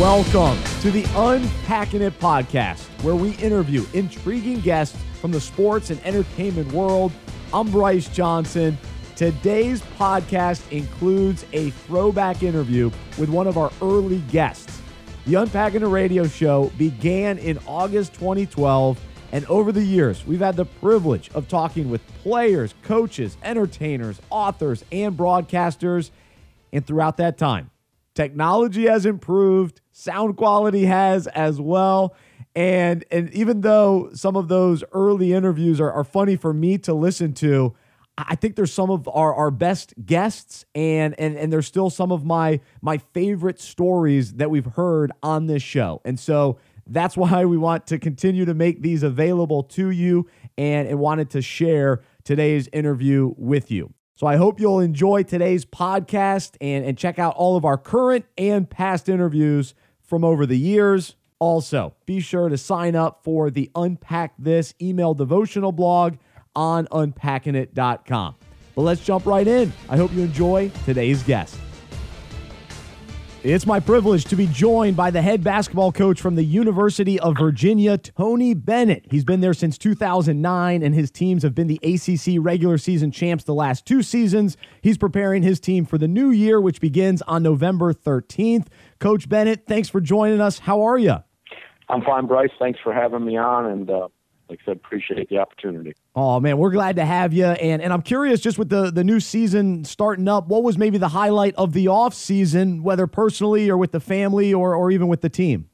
Welcome to the Unpacking It podcast, where we interview intriguing guests from the sports and entertainment world. I'm Bryce Johnson. Today's podcast includes a throwback interview with one of our early guests. The Unpacking It radio show began in August 2012, and over the years, we've had the privilege of talking with players, coaches, entertainers, authors, and broadcasters. And throughout that time, technology has improved, sound quality has as well. And even though some of those early interviews are funny for me to listen to, I think there's some of our best guests, and there's still some of my favorite stories that we've heard on this show. And so that's why we want to continue to make these available to you and wanted to share today's interview with you. So I hope you'll enjoy today's podcast and check out all of our current and past interviews from over the years. Also, be sure to sign up for the Unpack This email devotional blog on unpackingit.com. But let's jump right in. I hope you enjoy today's guest. It's my privilege to be joined by the head basketball coach from the University of Virginia, Tony Bennett. He's been there since 2009, and his teams have been the ACC regular season champs the last 2 seasons. He's preparing his team for the new year, which begins on November 13th. Coach Bennett, thanks for joining us. How are you? I'm fine, Bryce. Thanks for having me on, and like I said, appreciate the opportunity. Oh, man, we're glad to have you. And I'm curious, just with the new season starting up, what was maybe the highlight of the off season, whether personally or with the family or even with the team?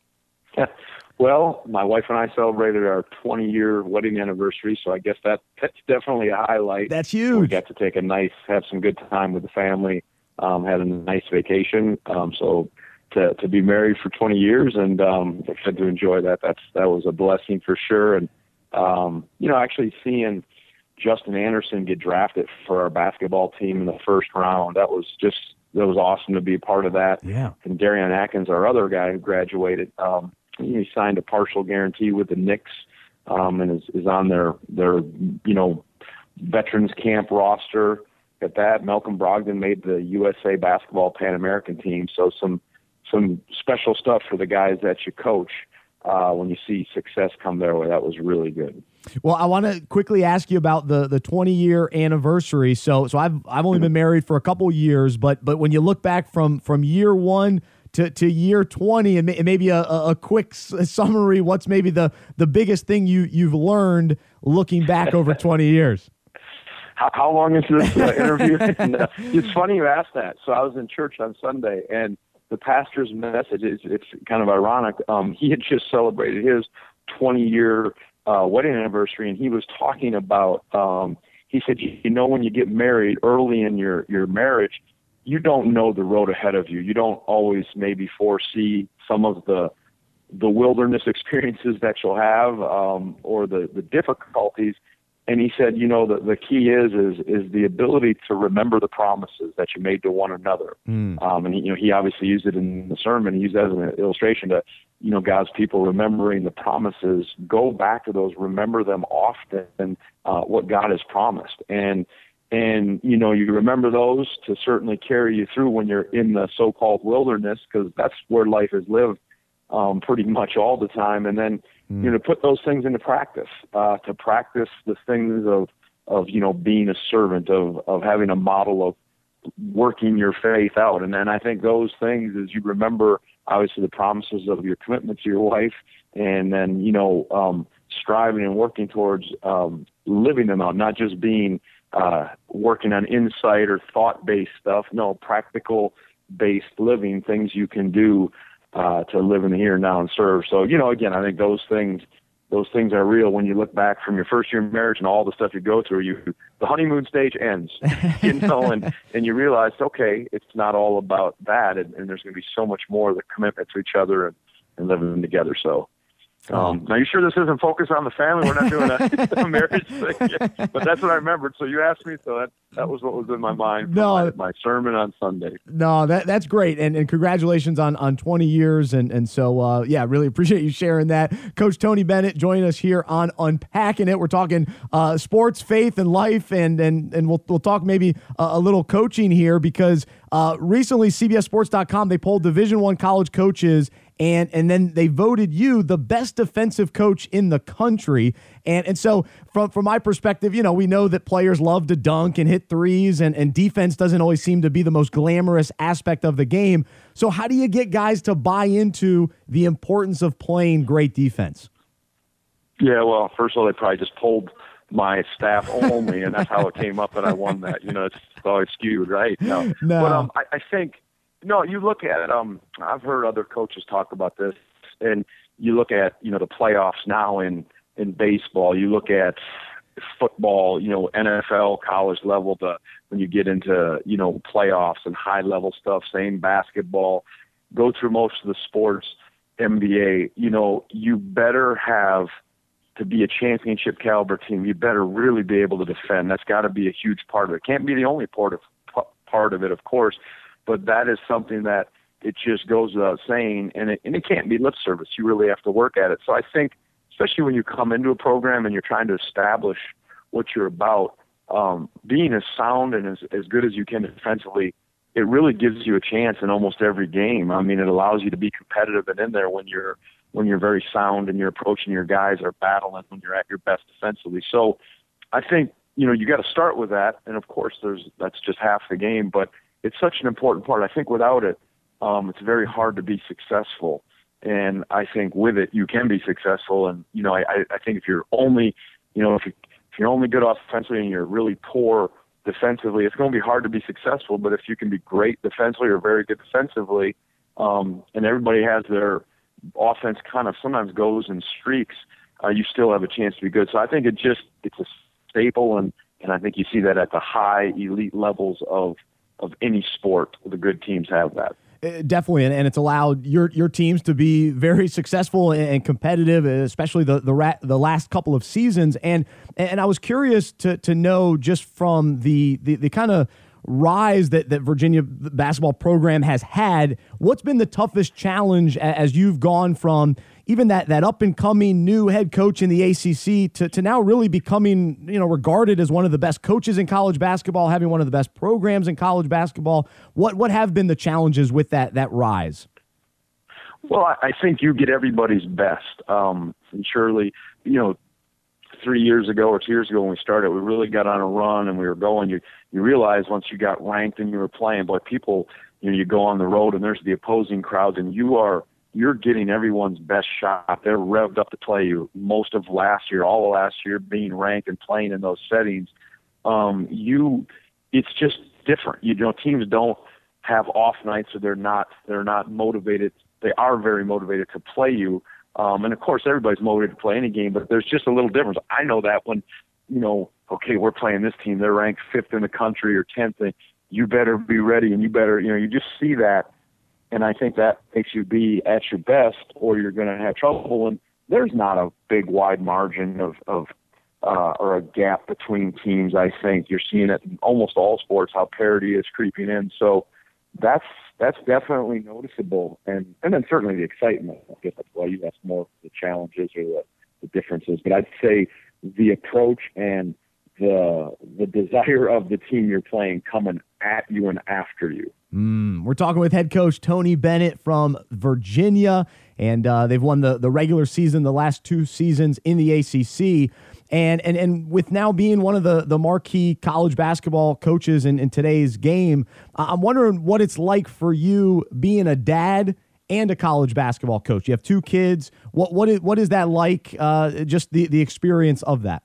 Well, my wife and I celebrated our 20-year wedding anniversary, so I guess that's definitely a highlight. That's huge. We got to have some good time with the family, had a nice vacation. So to be married for 20 years and to enjoy that was a blessing for sure. And actually seeing Justin Anderson get drafted for our basketball team in the first round, that was awesome to be a part of that. Yeah. And Darian Atkins, our other guy who graduated, he signed a partial guarantee with the Knicks, and is on their veterans camp roster. At that, Malcolm Brogdon made the USA basketball Pan American team. So some special stuff for the guys that you coach. When you see success come their way, that was really good. Well, I want to quickly ask you about the 20-year anniversary. So I've only been married for a couple years, but when you look back from year 1 to year 20, and maybe a quick summary, what's maybe the biggest thing you've learned looking back over 20 years? How long is this interview? It's funny you asked that. So I was in church on Sunday, and the pastor's message, it's kind of ironic. He had just celebrated his 20-year wedding anniversary, and he was talking about, he said, when you get married early in your marriage, you don't know the road ahead of you. You don't always maybe foresee some of the wilderness experiences that you'll have, or the difficulties. And he said, the key is the ability to remember the promises that you made to one another. And he obviously used it in the sermon. He used that as an illustration to, God's people remembering the promises. Go back to those, remember them often, what God has promised. And you remember those to certainly carry you through when you're in the so-called wilderness, because that's where life is lived pretty much all the time. And then, put those things into practice, to practice the things of being a servant, of having a model of working your faith out. And then I think those things, as you remember, obviously the promises of your commitment to your wife, and then, striving and working towards living them out, not just being working on insight or thought-based stuff, practical-based living, things you can do to live in the here and now and serve. So, again, I think those things are real when you look back from your first year of marriage and all the stuff you go through. The honeymoon stage ends, and you realize, okay, it's not all about that, and there's going to be so much more, the commitment to each other and living together. So, now, you sure this isn't focused on the family? We're not doing a marriage thing yet. But that's what I remembered. So you asked me, so that was what was in my mind from my sermon on Sunday. No, that's great. And congratulations on 20 years. And so, really appreciate you sharing that. Coach Tony Bennett joining us here on Unpacking It. We're talking sports, faith, and life. And we'll talk maybe a little coaching here because Recently, CBSSports.com, they polled Division I college coaches, and then they voted you the best defensive coach in the country. And so from my perspective, we know that players love to dunk and hit threes, and defense doesn't always seem to be the most glamorous aspect of the game. So how do you get guys to buy into the importance of playing great defense? Yeah, well, first of all, they probably just polled my staff only, and that's how it came up that I won that. It's always skewed, right? No. But I think, you look at it. I've heard other coaches talk about this, and you look at, the playoffs now in baseball. You look at football, NFL, college level, when you get into, playoffs and high-level stuff, same basketball, go through most of the sports, NBA, you better have, to be a championship caliber team, you better really be able to defend. That's got to be a huge part of it. Can't be the only part of it, of course, but that is something that it just goes without saying, and it can't be lip service. You really have to work at it. So I think, especially when you come into a program and you're trying to establish what you're about, being as sound and as good as you can defensively, it really gives you a chance in almost every game. I mean, it allows you to be competitive and in there when you're very sound and you're approaching your guys or battling when you're at your best defensively. So I think, you got to start with that. And of course that's just half the game, but it's such an important part. I think without it, it's very hard to be successful. And I think with it, you can be successful. And, I think if you're only, if you're only good offensively and you're really poor defensively, it's going to be hard to be successful. But if you can be great defensively or very good defensively, and everybody has their offense kind of sometimes goes in streaks, you still have a chance to be good. So I think it's a staple, and I think you see that at the high elite levels of any sport. The good teams have that. Definitely, and it's allowed your teams to be very successful and competitive, especially the last couple of seasons. And I was curious to know, just from the kind of rise that Virginia basketball program has had, what's been the toughest challenge as you've gone from even that up and coming new head coach in the ACC to now really becoming, regarded as one of the best coaches in college basketball, having one of the best programs in college basketball? What have been the challenges with that rise? Well, I think you get everybody's best. And surely, 3 years ago or 2 years ago when we started, we really got on a run and we were going. You realize once you got ranked and you were playing, boy, people, you go on the road and there's the opposing crowds, and you're getting everyone's best shot. They're revved up to play you. Most of last year, all of last year, being ranked and playing in those settings, it's just different. Teams don't have off nights, so they're not motivated. They are very motivated to play you. And of course, everybody's motivated to play any game, but there's just a little difference. I know that when, okay, we're playing this team, they're ranked 5th in the country or 10th, and you better be ready, and you better, you just see that. And I think that makes you be at your best, or you're going to have trouble. And there's not a big wide margin of or a gap between teams. I think you're seeing it in almost all sports, how parity is creeping in. So that's definitely noticeable. And then certainly the excitement. I guess that's why you asked more of the challenges or the differences. But I'd say the approach and the desire of the team you're playing coming at you and after you. We're talking with head coach Tony Bennett from Virginia, and they've won the regular season the last 2 seasons in the ACC. And with now being one of the marquee college basketball coaches in today's game, I'm wondering what it's like for you being a dad and a college basketball coach. You have 2 kids. What is that like, just the experience of that?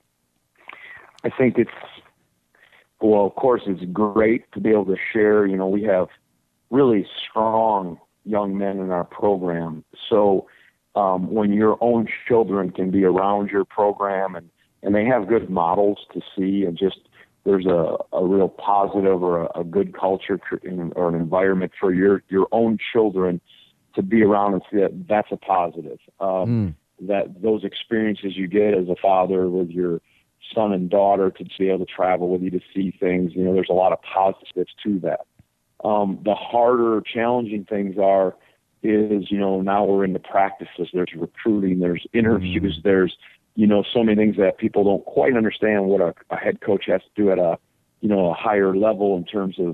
I think well, of course, it's great to be able to share. We have really strong young men in our program. So when your own children can be around your program and they have good models to see, and just there's a real positive or a good culture or an environment for your own children to be around and see that's a positive. That those experiences you get as a father with your son and daughter to be able to travel with you to see things, there's a lot of positives to that. The harder, challenging things is now we're into practices, there's recruiting, there's interviews, there's, so many things that people don't quite understand what a head coach has to do at a higher level in terms of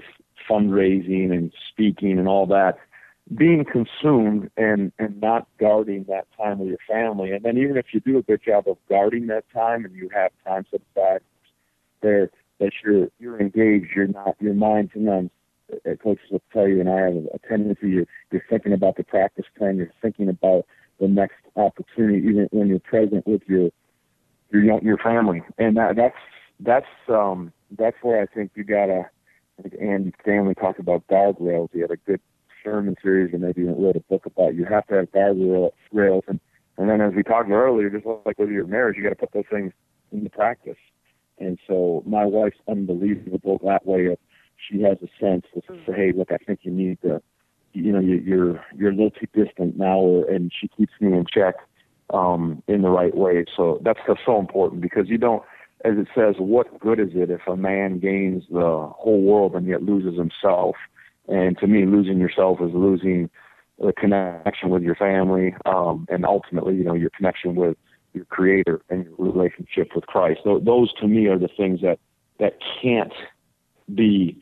fundraising and speaking and all that, being consumed and not guarding that time with your family. And then even if you do a good job of guarding that time and you have time set aside there that you're engaged, your mind sometimes, coaches will tell you, and I have a tendency, you're thinking about the practice plan, you're thinking about the next opportunity, even when you're present with your family. And that's where I think you gotta. I think Andy Stanley talked about guardrails. He had a good sermon series, and maybe even wrote a book about you have to have guardrails. And then, as we talked earlier, just like with your marriage, you got to put those things into practice. And so my wife's unbelievable that way. She has a sense to say, hey, look, I think you need to, you're a little too distant now, and she keeps me in check in the right way. So that's so important, because you don't, as it says, what good is it if a man gains the whole world and yet loses himself? And to me, losing yourself is losing the connection with your family, and ultimately, your connection with your Creator and your relationship with Christ. So those, to me, are the things that can't be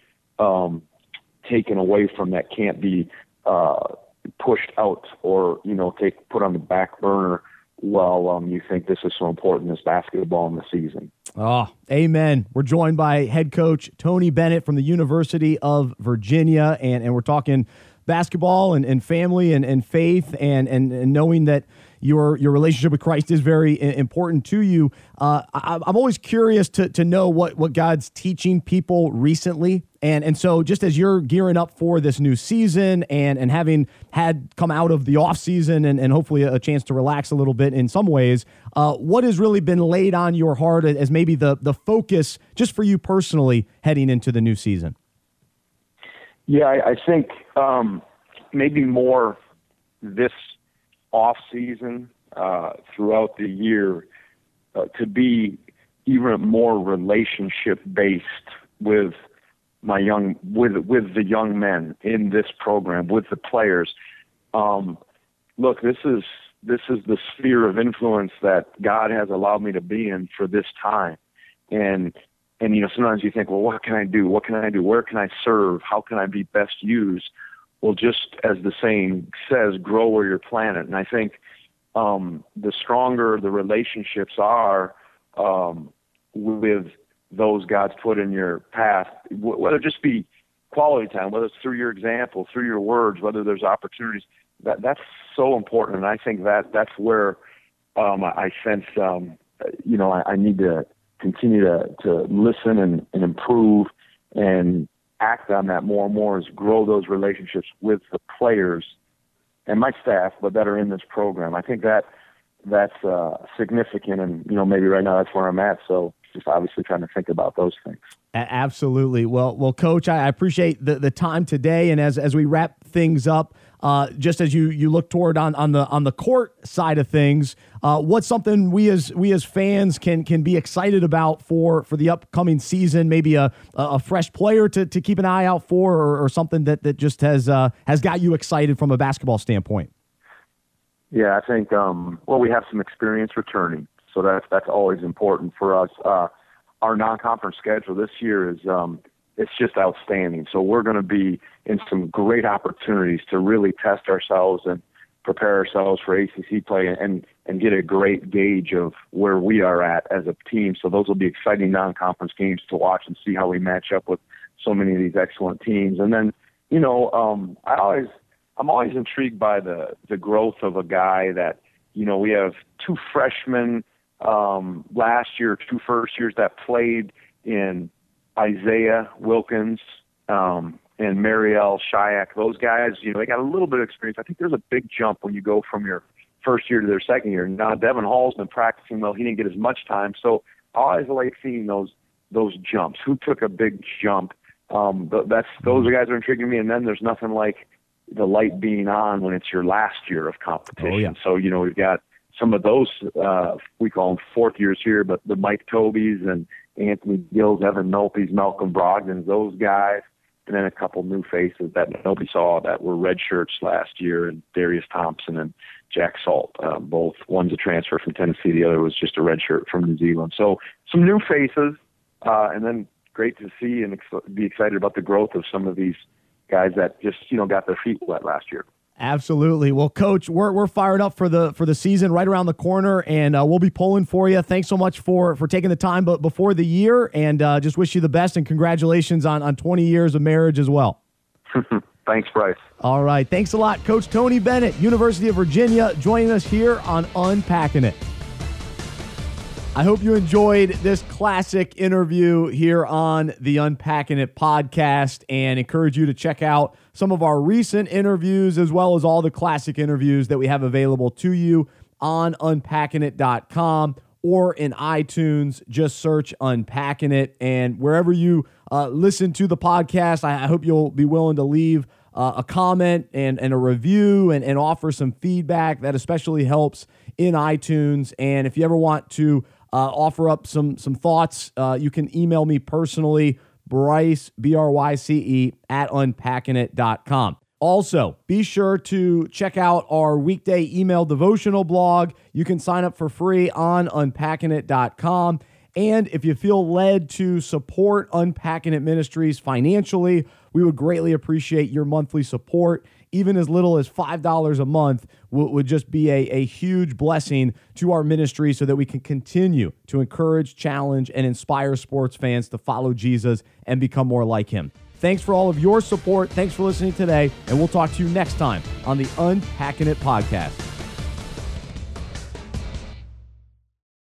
taken away from, that can't be pushed out or put on the back burner while you think this is so important, this basketball in the season. Oh, amen. We're joined by head coach Tony Bennett from the University of Virginia, and we're talking basketball and family and faith and knowing that your relationship with Christ is very important to you. I'm always curious to know what God's teaching people recently. And so just as you're gearing up for this new season and having had come out of the off season and hopefully a chance to relax a little bit in some ways, what has really been laid on your heart as maybe the focus just for you personally heading into the new season? Yeah, I think maybe more this off season throughout the year to be even more relationship based with the young men in this program, with the players. Look, this is the sphere of influence that God has allowed me to be in for this time, and sometimes you think, well, what can I do? What can I do? Where can I serve? How can I be best used? Well, just as the saying says, grow where you're planted. And I think the stronger the relationships are with those God's put in your path, whether it just be quality time, whether it's through your example, through your words, whether there's opportunities, that's so important. And I think that's where I sense, I need to continue to listen and improve and act on that more and more, is grow those relationships with the players and my staff, but that are in this program. I think that's significant, and maybe right now that's where I'm at. So just obviously trying to think about those things. Absolutely. Well, Coach, I appreciate the time today, and as we wrap things up, just as you look toward on the court side of things, what's something we as fans can be excited about for the upcoming season? Maybe a fresh player to keep an eye out for, or something that just has got you excited from a basketball standpoint. Yeah, I think we have some experience returning, so that's always important for us. Our non-conference schedule this year is it's just outstanding. So we're going to be in some great opportunities to really test ourselves and prepare ourselves for ACC play and get a great gauge of where we are at as a team. So those will be exciting non-conference games to watch and see how we match up with so many of these excellent teams. And then, I'm always intrigued by the growth of a guy that, we have two freshmen last year, two first years that played in Isaiah Wilkins and Mariel Shayak. Those guys, they got a little bit of experience. I think there's a big jump when you go from your first year to their second year. Now, Devin Hall's been practicing well. He didn't get as much time. So I always like seeing those jumps. Who took a big jump? Those are guys that are intriguing me. And then there's nothing like the light being on when it's your last year of competition. Oh, yeah. So, we've got some of those, we call them fourth years here, but the Mike Tobies and Anthony Gills, Evan Nolpes, Malcolm Brogdons, those guys, and then a couple new faces that nobody saw that were red shirts last year, and Darius Thompson and Jack Salt, both. One's a transfer from Tennessee, the other was just a red shirt from New Zealand. So some new faces, and then great to see and be excited about the growth of some of these guys that just, got their feet wet last year. Absolutely. Well, Coach, we're fired up for the season right around the corner, and we'll be pulling for you. Thanks so much for taking the time before the year, and just wish you the best, and congratulations on 20 years of marriage as well. Thanks, Bryce. All right. Thanks a lot, Coach Tony Bennett, University of Virginia, joining us here on Unpacking It. I hope you enjoyed this classic interview here on the Unpacking It podcast, and encourage you to check out some of our recent interviews as well as all the classic interviews that we have available to you on unpackingit.com or in iTunes. Just search Unpacking It, and wherever you listen to the podcast, I hope you'll be willing to leave a comment and a review and offer some feedback. That especially helps in iTunes. And if you ever want to offer up some thoughts, you can email me personally, Bryce, BRYCE, at unpackingit.com. Also, be sure to check out our weekday email devotional blog. You can sign up for free on unpackingit.com. And if you feel led to support Unpacking It Ministries financially, we would greatly appreciate your monthly support. Even as little as $5 a month would just be a huge blessing to our ministry, so that we can continue to encourage, challenge, and inspire sports fans to follow Jesus and become more like him. Thanks for all of your support. Thanks for listening today, and we'll talk to you next time on the Unpacking It podcast.